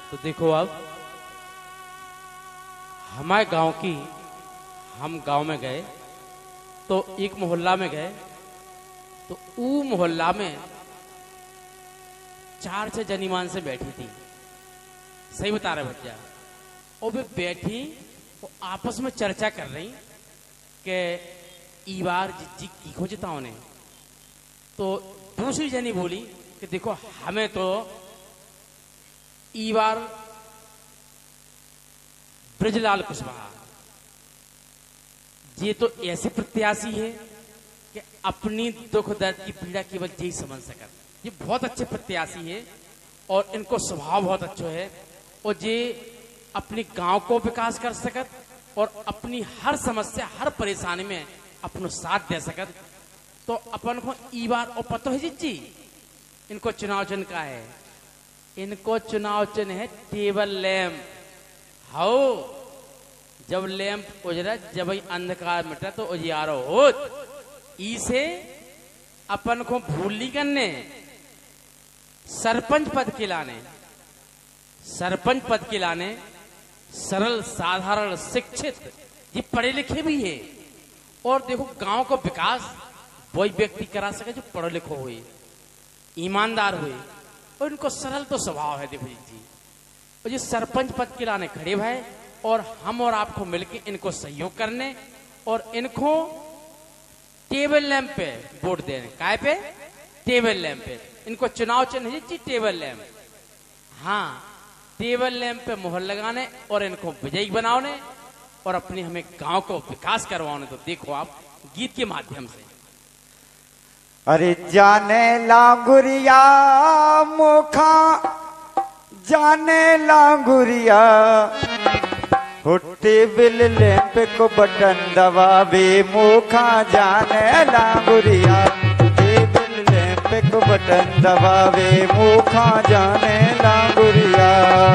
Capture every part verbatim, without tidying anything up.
तो देखो अब हमारे गांव की, हम गांव में गए तो एक मोहल्ला में गए तो वो मोहल्ला में चार छह जनीमान से बैठी थी। सही बता रहे बच्चा। और वे बैठी वो आपस में चर्चा कर रही कि ई बार जी की खोजता उन्हें। तो दूसरी जनी बोली कि देखो हमें तो ई बार ब्रजलाल कुशवाहा, ये तो ऐसे प्रत्याशी है कि अपनी दुख दर्द की पीड़ा केवल यही समझ सकत। ये बहुत अच्छे प्रत्याशी है और इनको स्वभाव बहुत अच्छा है और ये अपने गांव को विकास कर सकत और अपनी हर समस्या हर परेशानी में अपनो साथ दे सकत। तो अपन को ई बार और पता है जी इनको चुनाव चिन्ह का है। इनको चुनाव चिन्ह है टेबल लैंप। हाउ जब लैंप उजरा, जब अंधकार मिटा तो उजियारो होत। इसे अपन को भूली करने सरपंच पद के लाने, सरपंच पद के लाने सरल साधारण शिक्षित ये पढ़े लिखे भी है। और देखो गांव का विकास वही व्यक्ति करा सके जो पढ़ो लिखो हुए, ईमानदार हुए और इनको सरल तो स्वभाव है। देखो जी और ये सरपंच पद के लाने खड़े भाई और हम और आपको मिलके इनको सहयोग करने और इनको टेबल लैंप पे वोट देने। काय पे? टेबल लैंप पे। इनको चुनाव चिन्ह है जी टेबल लैंप। हाँ, टेबल लैंप पे मोहर लगाने और इनको विजयी बनाने और अपने हमें गांव को विकास करवाने। तो देखो आप गीत के माध्यम से। अरे जाने लांगुरिया मोखा, जाने लांगुरिया हुट्टी बिल लैंप को बटन दबावे मोखा। जाने लांगुरिया बिल लैंप को बटन दबावे मोखा। जाने लांगुरिया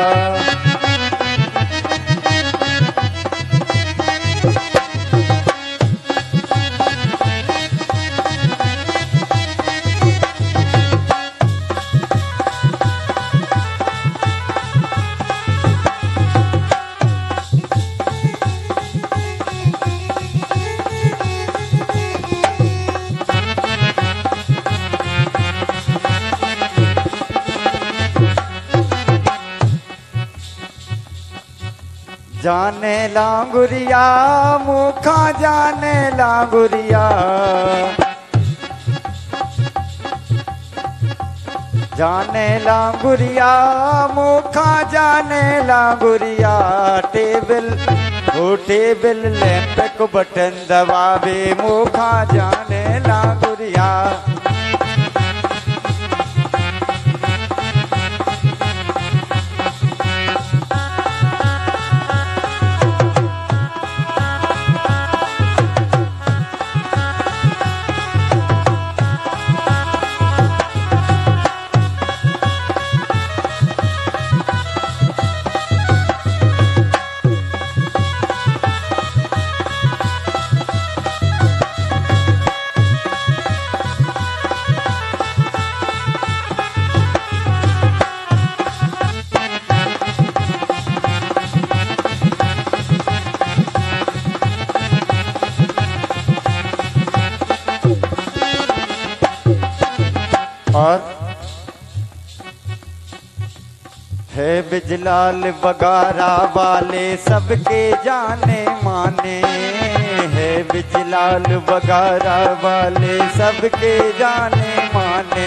जाने लांगुरिया मुखा। जाने लांगुरिया जाने लांगुरिया मुखा। जाने लांगुरिया टेबल ओ टेबल लैंप को बटन दबावे मुखा। जाने लांगुरिया और है बिजलाल बगारा वाले सबके जाने माने। है बिजलाल बगारा वाले सबके जाने माने।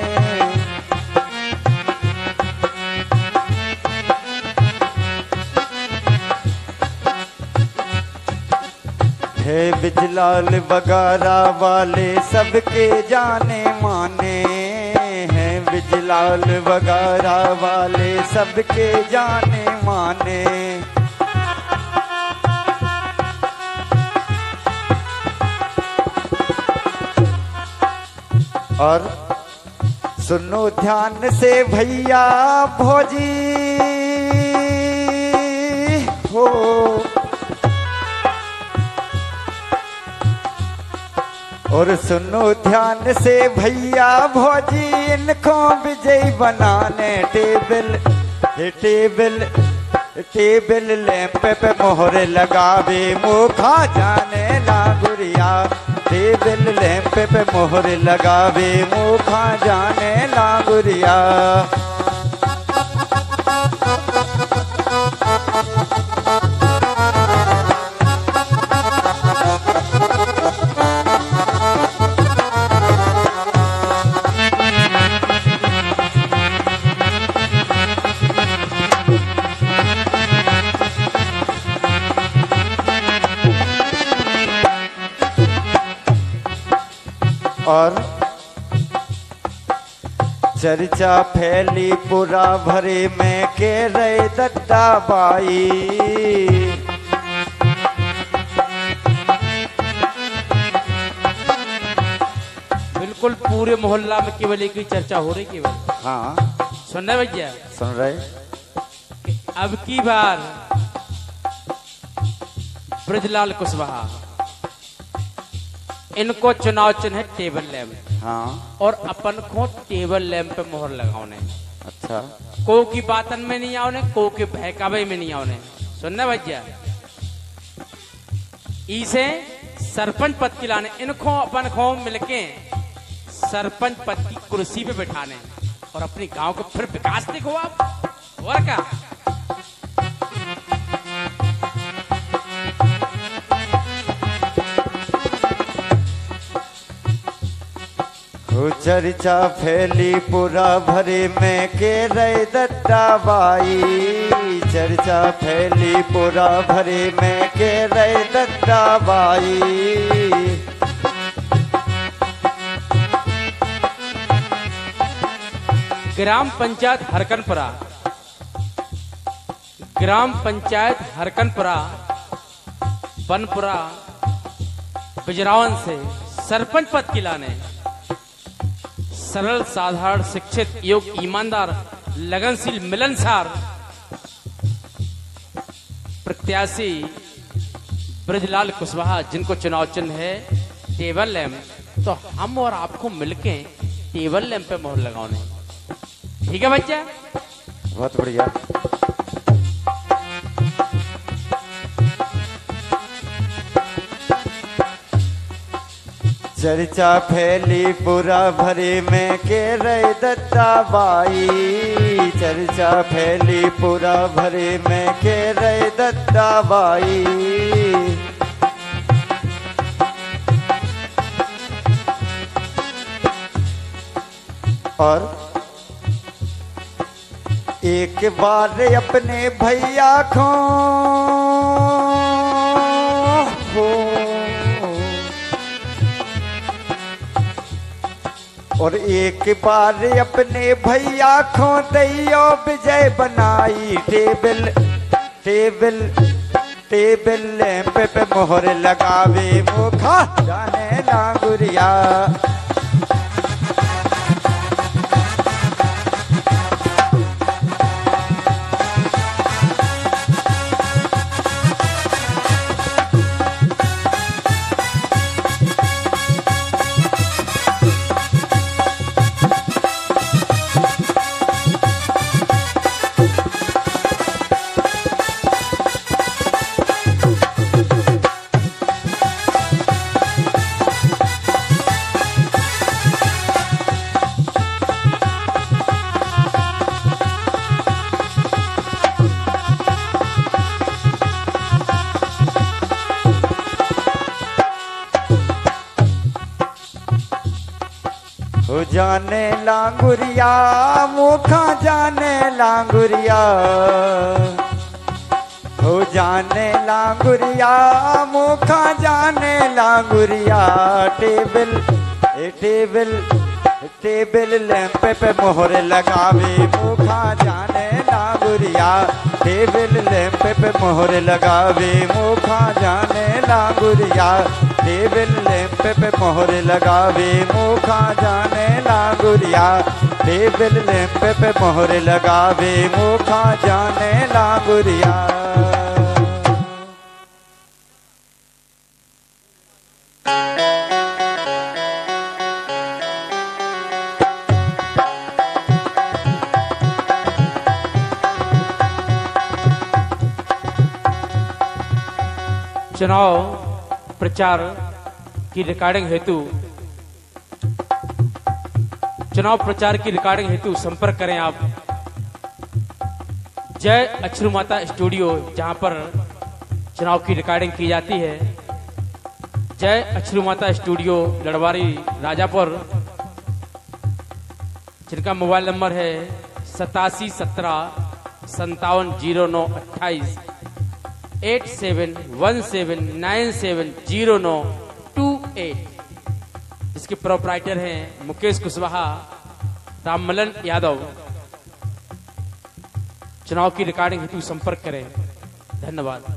है बिजलाल बगारा वाले सबके जाने माने। है बिजलाल बगारा वाले सबके जाने माने। और सुनो ध्यान से भैया भौजी हो। और सुनो ध्यान से भैया भौजी इनको विजयी बनाने टेबल ये टेबल टेबल लैंप पे मोहर लगावे मुखा जाने लांगुरिया। टेबल लैंप पे मोहर लगावे मुखा जाने लांगुरिया। और चर्चा फैली पूरा भरे में के रहे दद्दा बाई। बिल्कुल पूरे मोहल्ला में केवल एक ही चर्चा हो रही केवल। हाँ सुन रहे भैया? सुन रहे। कि अब की बार ब्रजलाल कुशवाहा इनको चुनाव चिन्ह है टेबल लैंप। हाँ और अपन को टेबल लैंप पे मोहर लगाने। अच्छा। को की बातन में नहीं आओने, को के बहकावे में नहीं आओने। सुनना भैया? इसे सरपंच पद की लाने, इनको अपन को मिलके सरपंच पद की कुर्सी पे बिठाने और अपनी गांव को फिर विकास देखो आप। और क्या चर्चा फैली पूरा भरे में के रहे दद्दा बाई। चर्चा फैली पूरा भरे में के रहे दद्दा बाई। ग्राम पंचायत हरकनपुरा, ग्राम पंचायत हरकनपुरा बनपुरा बिजरावन से सरपंच पद की लाने सरल साधारण शिक्षित योग ईमानदार लगनशील मिलनसार प्रत्याशी ब्रजलाल कुशवाहा, जिनको चुनाव चिन्ह है टेबल लैंप, तो हम और आपको मिलके टेबल लैंप पे मोहर लगाने। ठीक है बच्चा? बहुत बढ़िया। चर्चा फैली पूरा भरे में के रहे दद्दा बाई। चर्चा फैली पूरा भरे में के रहे दद्दा बाई। और एक बार अपने भैया को हो और एक बार अपने भैया को दैयो विजय बनाई। टेबल टेबल टेबल लैंप पे मोहर लगावे मुखा जाने लांगुरिया। हो जाने लांगुरिया मुखा जाने लांगुरिया। हो जाने लांगुरिया मुखा जाने लांगुरिया। टेबल टेबल टेबल लैंप पे मोहर लगावे मुखा जाने लांगुरिया। टेबल लैंप पे मोहर लगावे मुखा जाने लांगुरिया। टेबल लैंप पे मोहर लगावे मुखा जाने लांगुरिया। टेबल लैंप पे मोहर लगावे मुखा जाने लांगुरिया। चुनाव प्रचार की रिकॉर्डिंग हेतु चुनाव प्रचार की रिकॉर्डिंग हेतु संपर्क करें आप जय अक्षरू माता स्टूडियो, जहां पर चुनाव की रिकॉर्डिंग की जाती है। जय अक्षरू माता स्टूडियो लड़वारी राजापुर, जिनका मोबाइल नंबर है सतासी सत्रह संतावन जीरो नौ अट्ठाईस eight seven one seven nine seven zero नौ टू एट। इसके प्रोप्राइटर हैं मुकेश कुशवाहा, राममलन यादव। चुनाव की रिकॉर्डिंग हेतु संपर्क करें। धन्यवाद।